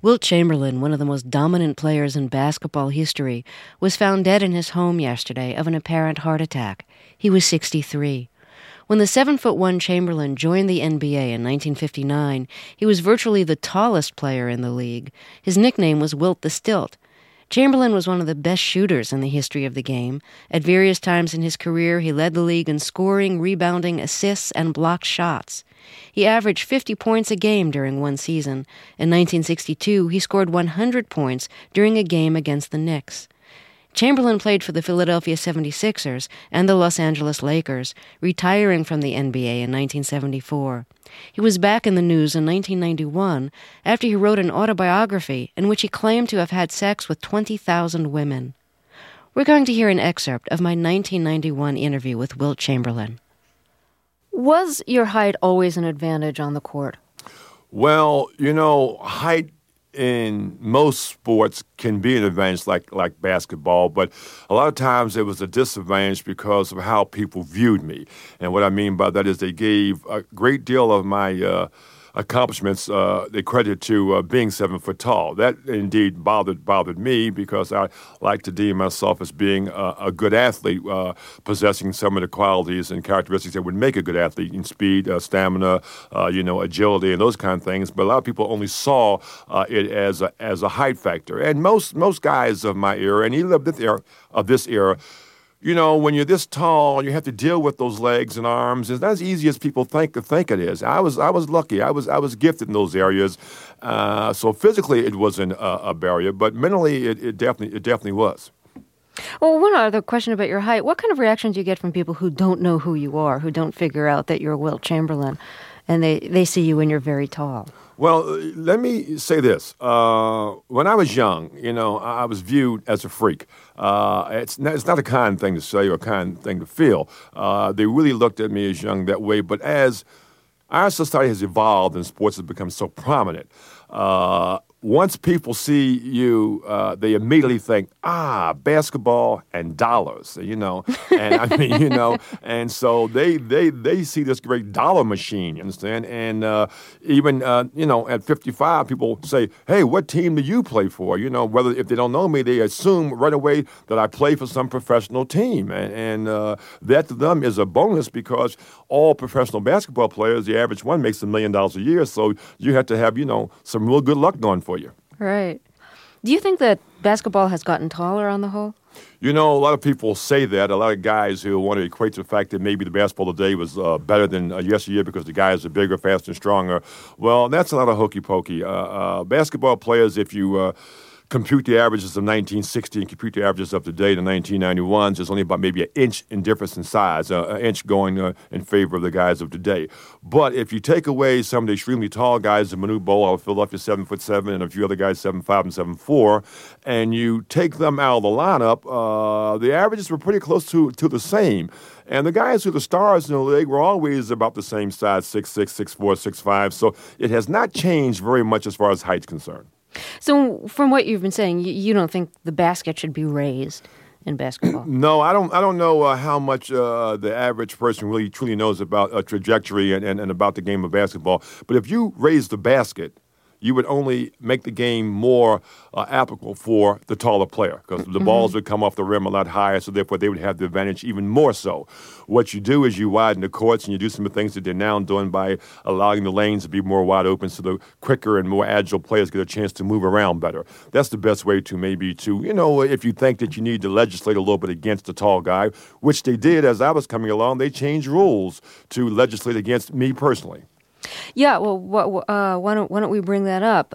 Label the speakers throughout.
Speaker 1: Wilt Chamberlain, one of the most dominant players in basketball history, was found dead in his home yesterday of an apparent heart attack. He was 63. When the 7'1" Chamberlain joined the NBA in 1959, he was virtually the tallest player in the league. His nickname was Wilt the Stilt. Chamberlain was one of the best shooters in the history of the game. At various times in his career, he led the league in scoring, rebounding, assists, and blocked shots. He averaged 50 points a game during one season. In 1962, he scored 100 points during a game against the Knicks. Chamberlain played for the Philadelphia 76ers and the Los Angeles Lakers, retiring from the NBA in 1974. He was back in the news in 1991 after he wrote an autobiography in which he claimed to have had sex with 20,000 women. We're going to hear an excerpt of my 1991 interview with Wilt Chamberlain. Was your height always an advantage on the court?
Speaker 2: Well, height in most sports can be an advantage like basketball, but a lot of times it was a disadvantage because of how people viewed me. And what I mean by that is they gave a great deal of my accomplishments they credit to being 7 foot tall. That indeed bothered me because I like to deem myself as being a good athlete, possessing some of the qualities and characteristics that would make a good athlete in speed, stamina, agility, and those kind of things. But a lot of people only saw it as a height factor. And most guys of my era, and even of this era, when you're this tall, you have to deal with those legs and arms. It's not as easy as people think it is. I was lucky. I was gifted in those areas. So physically, it wasn't a barrier, but mentally, it definitely was.
Speaker 1: Well, one other question about your height. What kind of reactions do you get from people who don't know who you are, who don't figure out that you're Wilt Chamberlain, and they see you and you're very tall?
Speaker 2: Well, let me say this. When I was young, I was viewed as a freak. It's not a kind thing to say or a kind thing to feel. They really looked at me as young that way. But as our society has evolved and sports has become so prominent, once people see you, they immediately think, basketball and dollars, and I mean, and so they see this great dollar machine, you understand? And even, at 55, people say, hey, what team do you play for? Whether if they don't know me, they assume right away that I play for some professional team. And that to them is a bonus because all professional basketball players, the average one makes $1 million a year. So you have to have, some real good luck going for you.
Speaker 1: Right. Do you think that basketball has gotten taller on the whole?
Speaker 2: A lot of people say that. A lot of guys who want to equate to the fact that maybe the basketball today was better than yesteryear because the guys are bigger, faster, and stronger. Well, that's a lot of hokey pokey. Basketball players, if you compute the averages of 1960 and compute the averages of today, the 1991s, there's only about maybe an inch in difference in size, an inch going in favor of the guys of today. But if you take away some of the extremely tall guys, the Manu Bol out of Philadelphia, 7'7", and a few other guys, 7'5" and 7'4", and you take them out of the lineup, the averages were pretty close to the same. And the guys who are the stars in the league were always about the same size, 6'6", 6'4", 6'5". So it has not changed very much as far as height's concerned.
Speaker 1: So from what you've been saying, you don't think the basket should be raised in basketball?
Speaker 2: No, I don't know how much the average person really truly knows about a trajectory and about the game of basketball. But if you raise the basket, you would only make the game more applicable for the taller player because the balls would come off the rim a lot higher, so therefore they would have the advantage even more so. What you do is you widen the courts and you do some of the things that they're now doing by allowing the lanes to be more wide open so the quicker and more agile players get a chance to move around better. That's the best way to if you think that you need to legislate a little bit against the tall guy, which they did as I was coming along, they changed rules to legislate against me personally.
Speaker 1: Yeah, well, why don't we bring that up?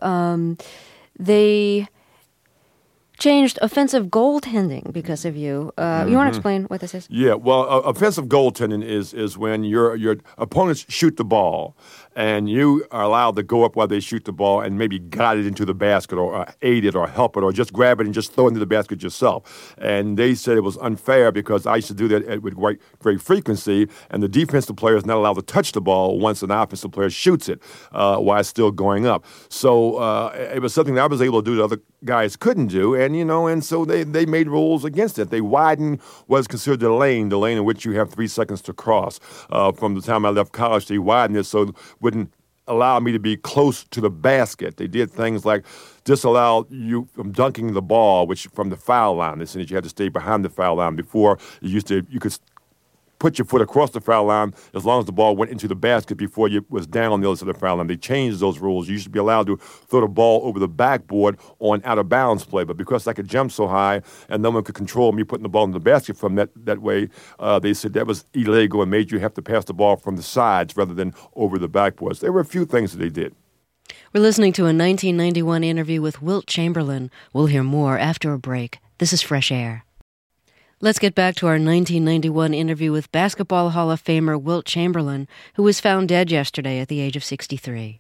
Speaker 1: They changed offensive goaltending because of you. You want to explain what this is?
Speaker 2: Yeah, well, offensive goaltending is when your opponents shoot the ball and you are allowed to go up while they shoot the ball and maybe guide it into the basket or aid it or help it or just grab it and just throw it into the basket yourself. And they said it was unfair because I used to do that with great frequency, and the defensive player is not allowed to touch the ball once an offensive player shoots it while it's still going up. So it was something that I was able to do that other guys couldn't do, and so they made rules against it. They widened what is considered the lane in which you have 3 seconds to cross. From the time I left college, they widened it so it wouldn't allow me to be close to the basket. They did things like disallow you from dunking the ball, which from the foul line. They said that you had to stay behind the foul line. Before, you could put your foot across the foul line as long as the ball went into the basket before you was down on the other side of the foul line. They changed those rules. You used to be allowed to throw the ball over the backboard on out-of-bounds play, but because I could jump so high and no one could control me putting the ball in the basket from that way, they said that was illegal and made you have to pass the ball from the sides rather than over the backboards. There were a few things that they did.
Speaker 1: We're listening to a 1991 interview with Wilt Chamberlain. We'll hear more after a break. This is Fresh Air. Let's get back to our 1991 interview with Basketball Hall of Famer Wilt Chamberlain, who was found dead yesterday at the age of 63.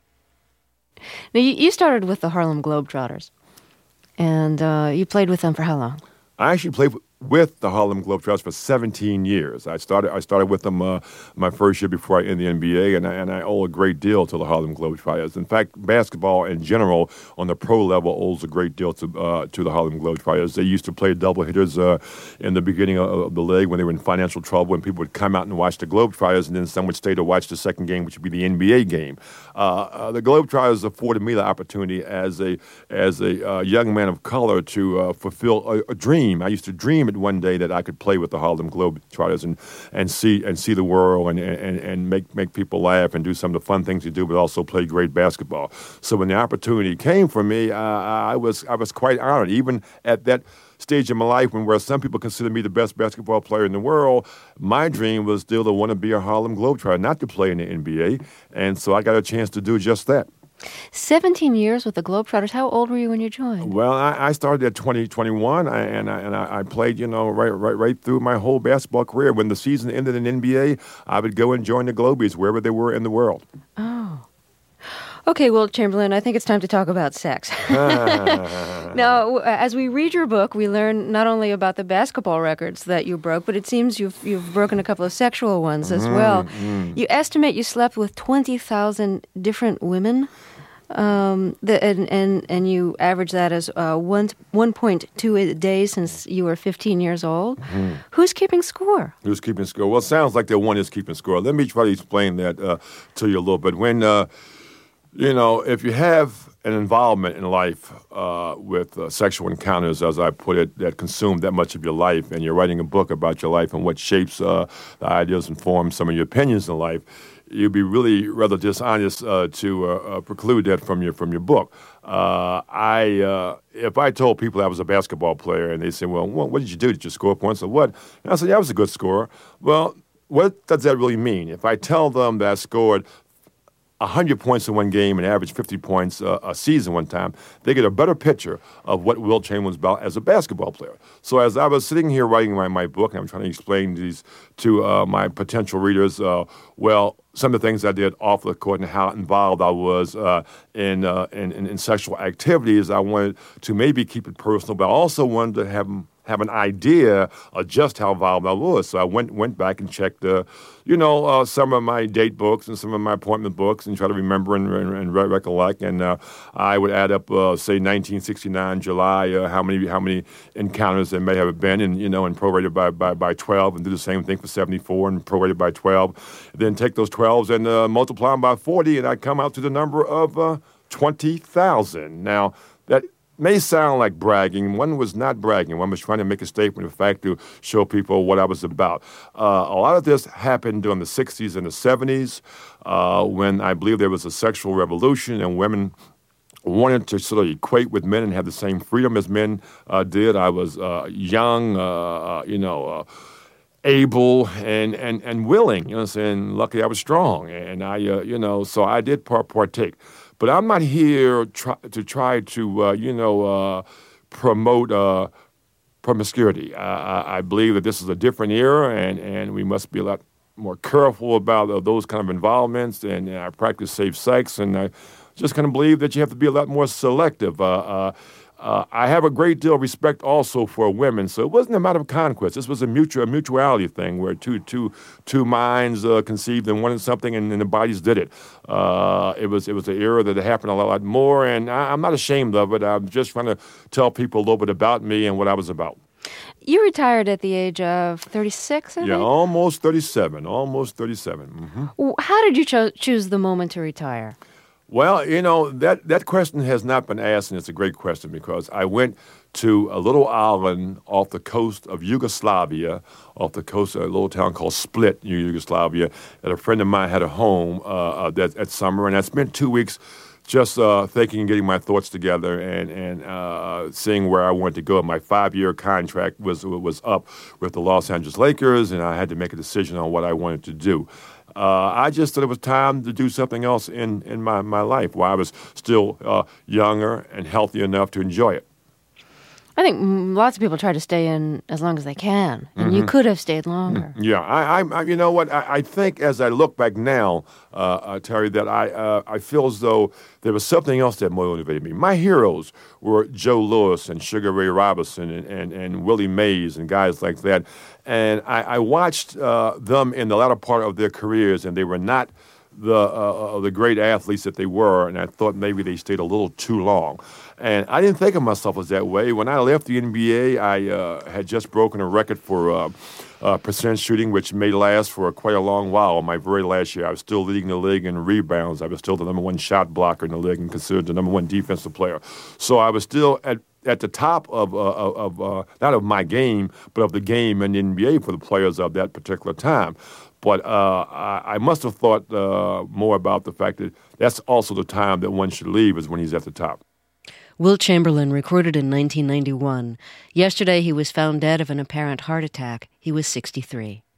Speaker 1: Now, you started with the Harlem Globetrotters, and you played with them for how long?
Speaker 2: I actually played with the Harlem Globetrotters for 17 years. I started with them my first year before I entered the NBA, and I owe a great deal to the Harlem Globetrotters. In fact, basketball in general on the pro level owes a great deal to the Harlem Globetrotters. They used to play double hitters in the beginning of the league when they were in financial trouble, and people would come out and watch the Globetrotters, and then some would stay to watch the second game, which would be the NBA game. The Globetrotters afforded me the opportunity as a young man of color to fulfill a dream. I used to dream it one day that I could play with the Harlem Globetrotters and see the world and make people laugh and do some of the fun things you do, but also play great basketball. So when the opportunity came for me, I was quite honored, even at that stage in my life where some people consider me the best basketball player in the world. My dream was still to want to be a Harlem Globetrotter, not to play in the NBA, and so I got a chance to do just that.
Speaker 1: 17 years with the Globetrotters. How old were you when you joined?
Speaker 2: Well, I started at 21, and I played, right through my whole basketball career. When the season ended in NBA, I would go and join the Globies wherever they were in the world.
Speaker 1: Oh. Okay, Wilt Chamberlain, I think it's time to talk about sex. Now, as we read your book, we learn not only about the basketball records that you broke, but it seems you've broken a couple of sexual ones as well. You estimate you slept with 20,000 different women, and you average that as 1.2 a day since you were 15 years old. Who's keeping score?
Speaker 2: Who's keeping score? Well, it sounds like the one is keeping score. Let me try to explain that to you a little bit. When if you have an involvement in life with sexual encounters, as I put it, that consume that much of your life, and you're writing a book about your life and what shapes the ideas and forms some of your opinions in life, you'd be really rather dishonest to preclude that from your book. If I told people I was a basketball player and they said, well, what did you do? Did you score points or what? And I said, yeah, I was a good scorer. Well, what does that really mean? If I tell them that I scored 100 points in one game and averaged 50 points a season one time, they get a better picture of what Wilt Chamberlain was about as a basketball player. So as I was sitting here writing my book, and I'm trying to explain these to my potential readers, some of the things I did off the court and how involved I was in sexual activities, I wanted to maybe keep it personal, but I also wanted to have an idea of just how involved I was. So I went back and checked, some of my date books and some of my appointment books and try to remember and recollect. And I would add up, say, 1969 July, how many encounters there may have been, and prorated by 12, and do the same thing for 74 and prorated by 12. Then take those 12s and multiply them by 40, and I come out to the number of 20,000. Now, that may sound like bragging. One was not bragging. One was trying to make a statement of fact to show people what I was about. A lot of this happened during the 60s and the 70s when I believe there was a sexual revolution and women wanted to sort of equate with men and have the same freedom as men did. I was young, able and willing, and luckily I was strong. And I, so I did partake. But I'm not here to try to promote promiscuity. I believe that this is a different era, and we must be a lot more careful about those kind of involvements. And I practice safe sex, and I just kind of believe that you have to be a lot more selective. I have a great deal of respect also for women, so it wasn't a matter of conquest. This was a mutuality thing where two minds conceived and wanted something, and the bodies did it. It was an era that happened a lot more, and I'm not ashamed of it. I'm just trying to tell people a little bit about me and what I was about.
Speaker 1: You retired at the age of 36, I think?
Speaker 2: Yeah, almost 37. Mm-hmm.
Speaker 1: How did you choose the moment to retire?
Speaker 2: Well, that question has not been asked, and it's a great question because I went to a little island off the coast of Yugoslavia, off the coast of a little town called Split, Yugoslavia, and a friend of mine had a home that summer, and I spent 2 weeks just thinking and getting my thoughts together and seeing where I wanted to go. My 5-year contract was up with the Los Angeles Lakers, and I had to make a decision on what I wanted to do. I just thought it was time to do something else in my life while I was still younger and healthy enough to enjoy it.
Speaker 1: I think lots of people try to stay in as long as they can, and you could have stayed longer.
Speaker 2: Yeah, I you know what? I think as I look back now, Terry, that I feel as though there was something else that motivated me. My heroes were Joe Louis and Sugar Ray Robinson and Willie Mays and guys like that. And I watched them in the latter part of their careers, and they were not the great athletes that they were, and I thought maybe they stayed a little too long. And I didn't think of myself as that way. When I left the NBA, I had just broken a record for percent shooting, which may last for quite a long while. My very last year, I was still leading the league in rebounds. I was still the number one shot blocker in the league and considered the number one defensive player. So I was still at the top of not of my game, but of the game in the NBA for the players of that particular time. But I must have thought more about the fact that that's also the time that one should leave is when he's at the top.
Speaker 1: Wilt Chamberlain recorded in 1991. Yesterday he was found dead of an apparent heart attack. He was 63.